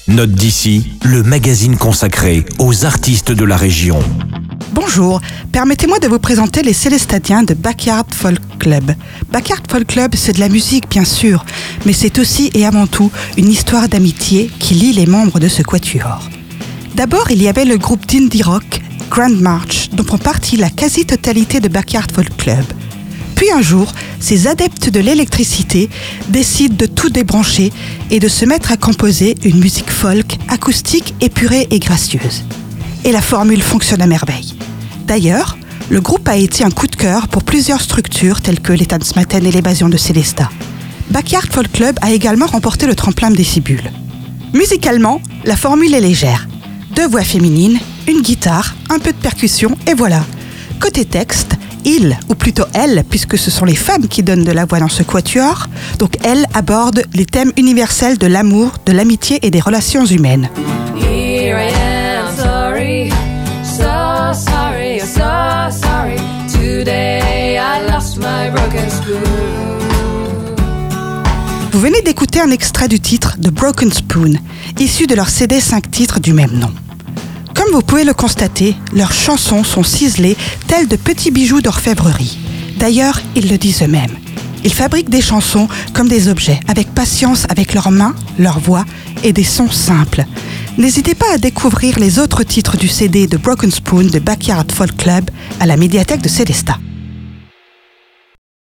Note d'ici, le magazine consacré aux artistes de la région. Bonjour, permettez-moi de vous présenter les Célestadiens de Backyard Folk Club. Backyard Folk Club, c'est de la musique bien sûr, mais c'est aussi et avant tout une histoire d'amitié qui lie les membres de ce quatuor. D'abord, il y avait le groupe d'indie rock Grand March, dont prend partie la quasi-totalité de Backyard Folk Club. Puis un jour, ces adeptes de l'électricité décident de tout débrancher et de se mettre à composer une musique folk, acoustique, épurée et gracieuse. Et la formule fonctionne à merveille. D'ailleurs, le groupe a été un coup de cœur pour plusieurs structures telles que les Tanzmatten et l'Évasion de Célestat. Backyard Folk Club a également remporté le tremplin Décibule. Musicalement, la formule est légère. 2 voix féminines, une guitare, un peu de percussion et voilà. Côté texte, il, ou plutôt elle, puisque ce sont les femmes qui donnent de la voix dans ce quatuor, donc elle aborde les thèmes universels de l'amour, de l'amitié et des relations humaines. Here I am, sorry, so sorry, so sorry. Today I lost my broken spoon. Vous venez d'écouter un extrait du titre The Broken Spoon, issu de leur CD 5 titres du même nom. Comme vous pouvez le constater, leurs chansons sont ciselées telles de petits bijoux d'orfèvrerie. D'ailleurs, ils le disent eux-mêmes. Ils fabriquent des chansons comme des objets, avec patience avec leurs mains, leur voix et des sons simples. N'hésitez pas à découvrir les autres titres du CD de Broken Spoon de Backyard Folk Club à la médiathèque de Célestat.